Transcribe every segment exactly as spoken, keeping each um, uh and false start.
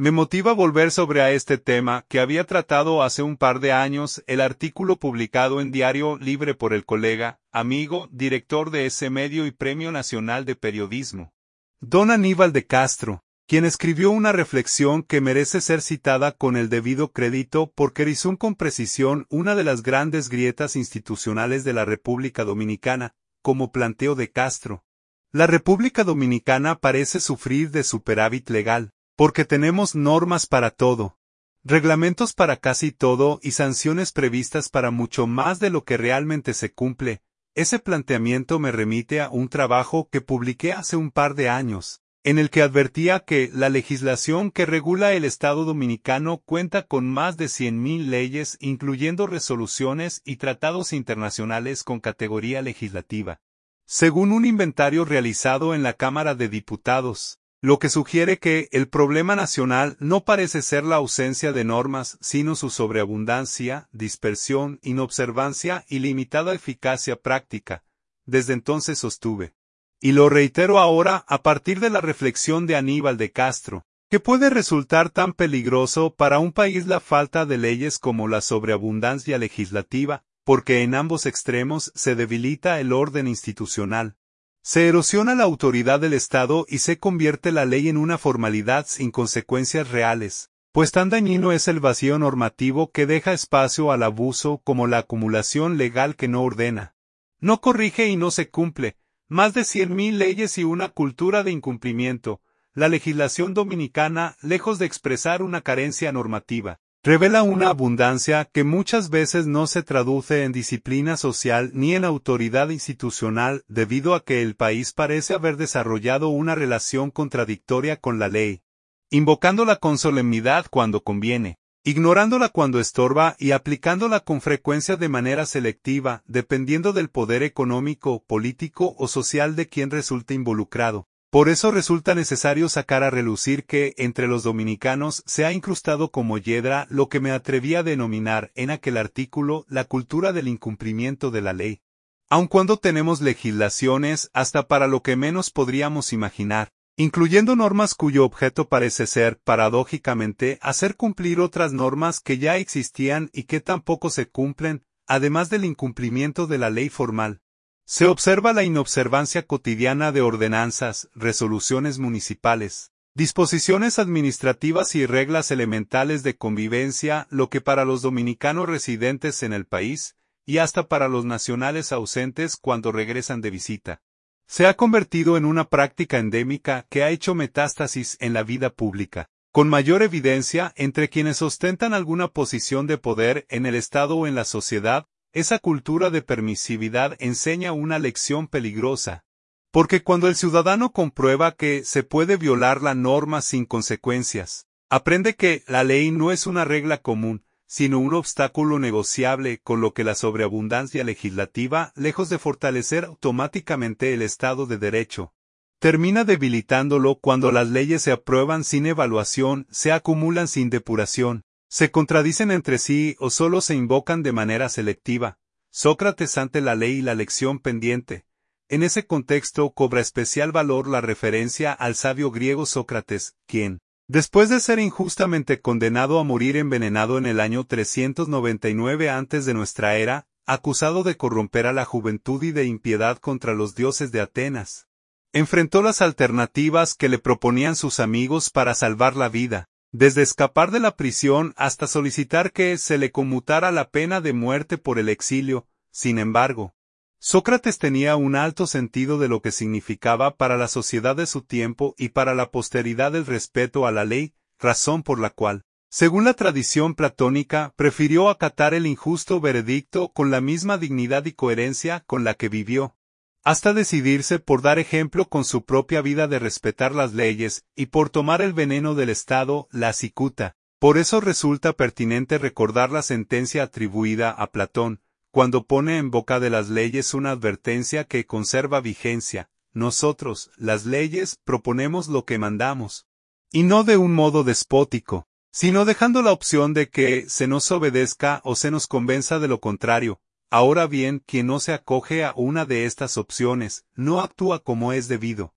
Me motiva volver sobre a este tema que había tratado hace un par de años el artículo publicado en Diario Libre por el colega, amigo, director de ese medio y Premio Nacional de Periodismo, don Aníbal de Castro, quien escribió una reflexión que merece ser citada con el debido crédito porque erizó con precisión una de las grandes grietas institucionales de la República Dominicana, como planteó de Castro. La República Dominicana parece sufrir de superávit legal, porque tenemos normas para todo, reglamentos para casi todo y sanciones previstas para mucho más de lo que realmente se cumple. Ese planteamiento me remite a un trabajo que publiqué hace un par de años, en el que advertía que la legislación que regula el Estado dominicano cuenta con más de cien mil leyes, incluyendo resoluciones y tratados internacionales con categoría legislativa, según un inventario realizado en la Cámara de Diputados, lo que sugiere que el problema nacional no parece ser la ausencia de normas, sino su sobreabundancia, dispersión, inobservancia y limitada eficacia práctica. Desde entonces sostuve, y lo reitero ahora a partir de la reflexión de Aníbal de Castro, que puede resultar tan peligroso para un país la falta de leyes como la sobreabundancia legislativa, porque en ambos extremos se debilita el orden institucional. Se erosiona la autoridad del Estado y se convierte la ley en una formalidad sin consecuencias reales, pues tan dañino es el vacío normativo que deja espacio al abuso como la acumulación legal que no ordena, no corrige y no se cumple. Más de cien mil leyes y una cultura de incumplimiento. La legislación dominicana, lejos de expresar una carencia normativa, revela una abundancia que muchas veces no se traduce en disciplina social ni en autoridad institucional debido a que el país parece haber desarrollado una relación contradictoria con la ley, invocándola con solemnidad cuando conviene, ignorándola cuando estorba y aplicándola con frecuencia de manera selectiva, dependiendo del poder económico, político o social de quien resulte involucrado. Por eso resulta necesario sacar a relucir que, entre los dominicanos, se ha incrustado como hiedra lo que me atreví a denominar en aquel artículo la cultura del incumplimiento de la ley. Aun cuando tenemos legislaciones hasta para lo que menos podríamos imaginar, incluyendo normas cuyo objeto parece ser, paradójicamente, hacer cumplir otras normas que ya existían y que tampoco se cumplen, además del incumplimiento de la ley formal. Se observa la inobservancia cotidiana de ordenanzas, resoluciones municipales, disposiciones administrativas y reglas elementales de convivencia, lo que para los dominicanos residentes en el país, y hasta para los nacionales ausentes cuando regresan de visita, se ha convertido en una práctica endémica que ha hecho metástasis en la vida pública, con mayor evidencia entre quienes ostentan alguna posición de poder en el Estado o en la sociedad. Esa cultura de permisividad enseña una lección peligrosa, porque cuando el ciudadano comprueba que se puede violar la norma sin consecuencias, aprende que la ley no es una regla común, sino un obstáculo negociable, con lo que la sobreabundancia legislativa, lejos de fortalecer automáticamente el Estado de Derecho, termina debilitándolo cuando las leyes se aprueban sin evaluación, se acumulan sin depuración, se contradicen entre sí o solo se invocan de manera selectiva. Sócrates ante la ley y la lección pendiente. En ese contexto cobra especial valor la referencia al sabio griego Sócrates, quien, después de ser injustamente condenado a morir envenenado en el año trescientos noventa y nueve antes de nuestra era, acusado de corromper a la juventud y de impiedad contra los dioses de Atenas, enfrentó las alternativas que le proponían sus amigos para salvar la vida. Desde escapar de la prisión hasta solicitar que se le conmutara la pena de muerte por el exilio. Sin embargo, Sócrates tenía un alto sentido de lo que significaba para la sociedad de su tiempo y para la posteridad el respeto a la ley, razón por la cual, según la tradición platónica, prefirió acatar el injusto veredicto con la misma dignidad y coherencia con la que vivió, hasta decidirse por dar ejemplo con su propia vida de respetar las leyes, y por tomar el veneno del Estado, la cicuta. Por eso resulta pertinente recordar la sentencia atribuida a Platón, cuando pone en boca de las leyes una advertencia que conserva vigencia: nosotros, las leyes, proponemos lo que mandamos. Y no de un modo despótico, sino dejando la opción de que se nos obedezca o se nos convenza de lo contrario. Ahora bien, quien no se acoge a una de estas opciones, no actúa como es debido.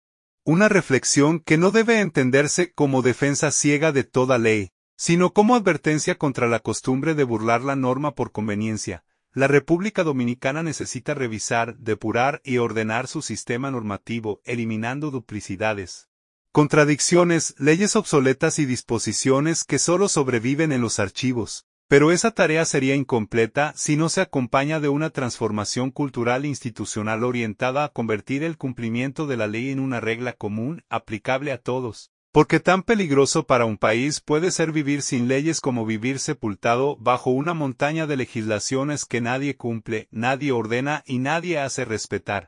Una reflexión que no debe entenderse como defensa ciega de toda ley, sino como advertencia contra la costumbre de burlar la norma por conveniencia. La República Dominicana necesita revisar, depurar y ordenar su sistema normativo, eliminando duplicidades, contradicciones, leyes obsoletas y disposiciones que solo sobreviven en los archivos. Pero esa tarea sería incompleta si no se acompaña de una transformación cultural e institucional orientada a convertir el cumplimiento de la ley en una regla común, aplicable a todos. Porque tan peligroso para un país puede ser vivir sin leyes como vivir sepultado bajo una montaña de legislaciones que nadie cumple, nadie ordena y nadie hace respetar.